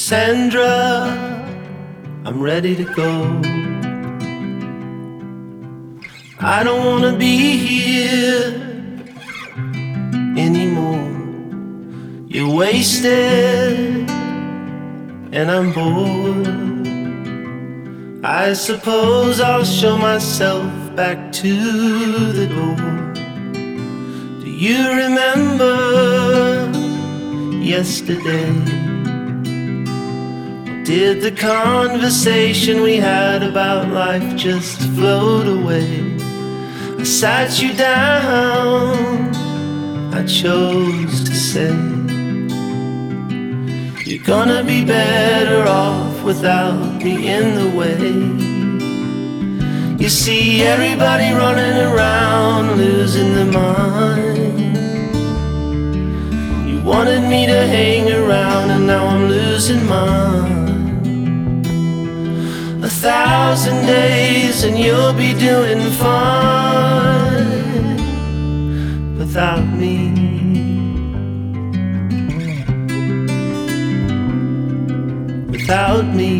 Cassandra, I'm ready to go. I don't wanna be here anymore. You're wasted and I'm bored. I suppose I'll show myself back to the door. Do you remember yesterday? Did the conversation we had about life just float away? I sat you down, I chose to say you're gonna be better off without me in the way. You see everybody running around losing their mind. You wanted me to hang around and now I'm losing mine. 1,000 days and you'll be doing fine without me. Without me.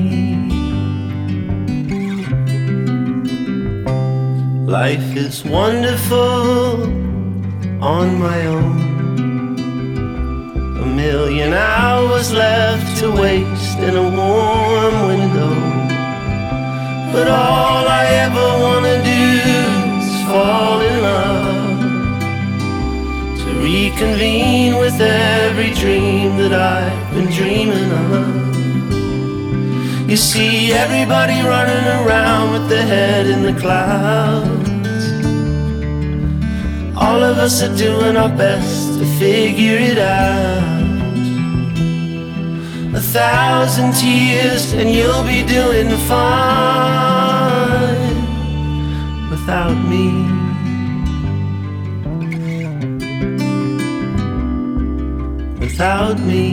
Life is wonderful on my own. 1,000,000 hours left to waste in a warm window. But all I ever wanna do is fall in love, to reconvene with every dream that I've been dreaming of. You see everybody running around with their head in the clouds. All of us are doing our best to figure it out. 1,000 tears and you'll be doing fine without me. Without me.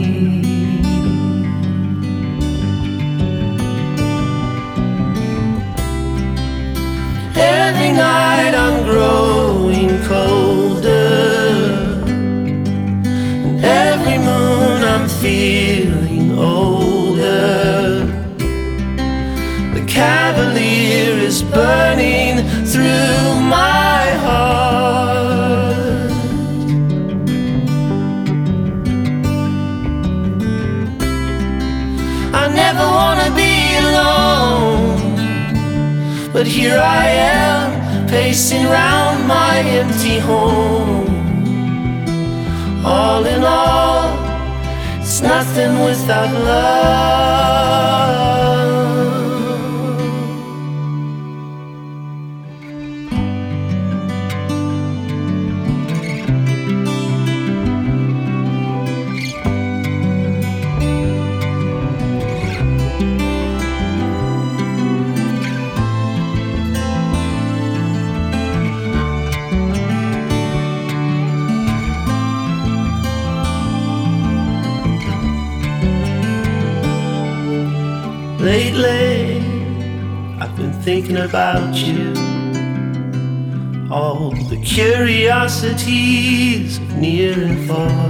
Every night I'm growing colder, and every moon I'm feeling older. The cavalier is burning through my heart. I never wanna be alone, but here I am, pacing round my empty home. All in all, it's nothing without love. Lately, I've been thinking about you. All the curiosities of near and far.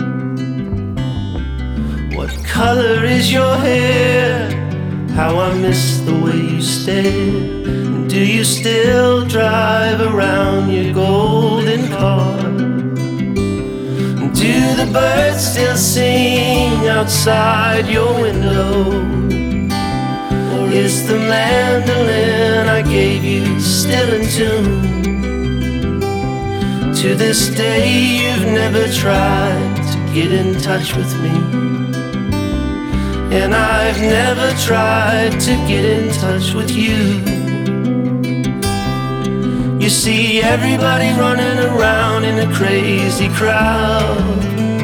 What color is your hair? How I miss the way you stare. Do you still drive around your golden car? Do the birds still sing outside your window? Is the mandolin I gave you still in tune? To this day you've never tried to get in touch with me, and I've never tried to get in touch with you. You see everybody running around in a crazy crowd.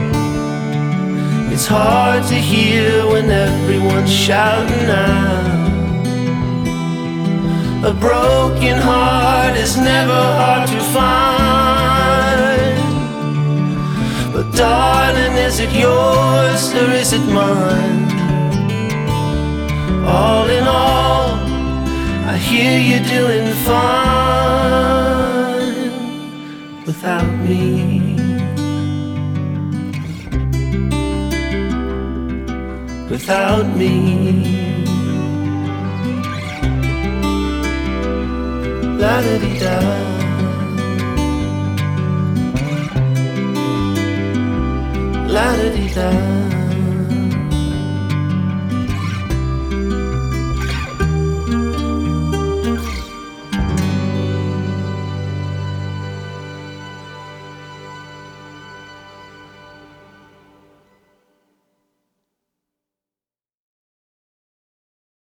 It's hard to hear when everyone's shouting out. A broken heart is never hard to find. But darling, is it yours or is it mine? All in all, I hear you're doing fine without me. without me. La da dee da, la da dee da.